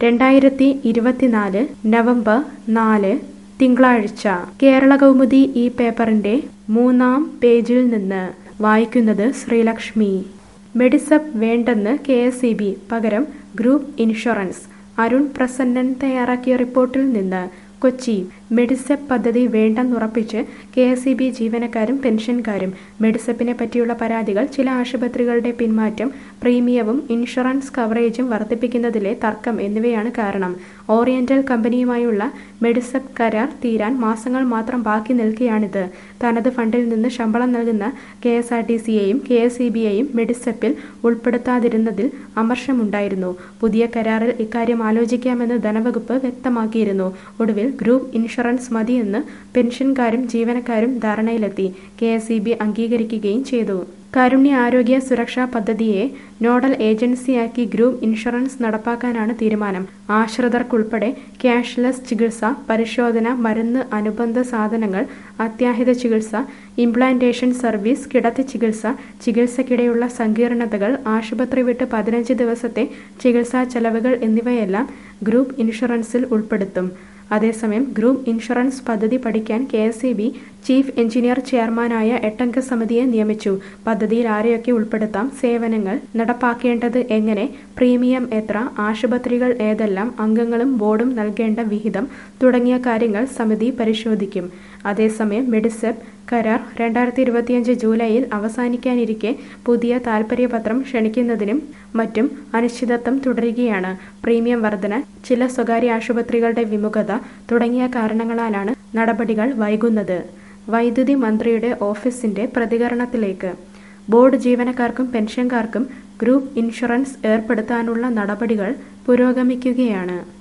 2024 November 4 തിങ്കളാഴ്ച കേരളകൗമുദി ഈ പേപ്പറിന്റെ 3-ാം പേജിൽ നിന്ന് വായിക്കുന്നത് ശ്രീലക്ഷ്മി. മെഡിസെപ്പ് വേണ്ടെന്ന് കെഎസ്ഇബി, പകരം ഗ്രൂപ്പ് ഇൻഷുറൻസ്. അരുൺ പ്രസന്നൻ തയ്യാറാക്കിയ റിപ്പോർട്ടിൽ നിന്ന് കൊച്ചി. മെഡിസെപ്പ് പദ്ധതി വേണ്ടെന്നുറപ്പിച്ച് കെഎസ്ഇബി ജീവനക്കാരും പെൻഷൻകാരും. മെഡിസെപ്പിനെ പറ്റിയുള്ള പരാതികൾ, ചില ആശുപത്രികളുടെ പിന്മാറ്റം, പ്രീമിയവും ഇൻഷുറൻസ് കവറേജും വർദ്ധിപ്പിക്കുന്നതിലെ തർക്കം എന്നിവയാണ് കാരണം. ഓറിയന്റൽ കമ്പനിയുമായുള്ള മെഡിസെപ്പ് കരാർ തീരാൻ മാസങ്ങൾ മാത്രം ബാക്കി നിൽക്കെയാണിത്. തനത് ഫണ്ടിൽ നിന്ന് ശമ്പളം നൽകുന്ന കെഎസ്ആർടിസിയെയും കെഎസ്ഇബിയെയും മെഡിസെപ്പിൽ ഉൾപ്പെടുത്താതിരുന്നതിൽ അമർഷമുണ്ടായിരുന്നു. പുതിയ കരാറിൽ ഇക്കാര്യം ആലോചിക്കാമെന്ന് ധനവകുപ്പ് വ്യക്തമാക്കിയിരുന്നു. ഒടുവിൽ ഗ്രൂപ്പ് ഇൻഷുറൻസ് മതിയെന്ന് പെൻഷൻകാരും ജീവനക്കാരും ധാരണയിലെത്തി. കെഎസ്ഇബി അംഗീകരിക്കുകയും ചെയ്തു. കാരുണ്യ ആരോഗ്യ സുരക്ഷാ പദ്ധതിയെ നോഡൽ ഏജൻസിയാക്കി ഗ്രൂപ്പ് ഇൻഷുറൻസ് നടപ്പാക്കാനാണ് തീരുമാനം. ആശ്രിതർക്കുൾപ്പെടെ ക്യാഷ്ലെസ് ചികിത്സ, പരിശോധന, മരുന്ന്, അനുബന്ധ സാധനങ്ങൾ, അത്യാഹിത ചികിത്സ, ഇംപ്ലാന്റേഷൻ സർവീസ്, കിടത്തി ചികിത്സ, ചികിത്സയ്ക്കിടെയുള്ള സങ്കീർണതകൾ, ആശുപത്രി വിട്ട് 15 ദിവസത്തെ ചികിത്സാ ചെലവുകൾ എന്നിവയെല്ലാം ഗ്രൂപ്പ് ഇൻഷുറൻസിൽ ഉൾപ്പെടുത്തും. അതേസമയം ഗ്രൂപ്പ് ഇൻഷുറൻസ് പദ്ധതി പഠിക്കാൻ കെഎസ്ഇബി ചീഫ് എഞ്ചിനീയർ ചെയർമാനായ 8-അംഗ സമിതിയെ നിയമിച്ചു. പദ്ധതിയിൽ ആരെയൊക്കെ ഉൾപ്പെടുത്താം, സേവനങ്ങൾ നടപ്പാക്കേണ്ടത് എങ്ങനെ, പ്രീമിയം എത്ര, ആശുപത്രികൾ ഏതെല്ലാം, അംഗങ്ങളും ബോർഡും നൽകേണ്ട വിഹിതം തുടങ്ങിയ കാര്യങ്ങൾ സമിതി പരിശോധിക്കും. അതേസമയം മെഡിസെപ്പ് കരാർ 2025 ജൂലൈയിൽ അവസാനിക്കാനിരിക്കെ പുതിയ താൽപര്യപത്രം ക്ഷണിക്കുന്നതിനും മറ്റും അനിശ്ചിതത്വം തുടരുകയാണ്. പ്രീമിയം വർധന, ചില സ്വകാര്യ ആശുപത്രികളുടെ വിമുഖത തുടങ്ങിയ കാരണങ്ങളാലാണ് നടപടികൾ വൈകുന്നത്. വൈദ്യുതി മന്ത്രിയുടെ ഓഫീസിന്റെ പ്രതികരണത്തിലേക്ക്. ബോർഡ് ജീവനക്കാർക്കും പെൻഷൻകാർക്കും ഗ്രൂപ്പ് ഇൻഷുറൻസ് ഏർപ്പെടുത്താനുള്ള നടപടികൾ പുരോഗമിക്കുകയാണ്.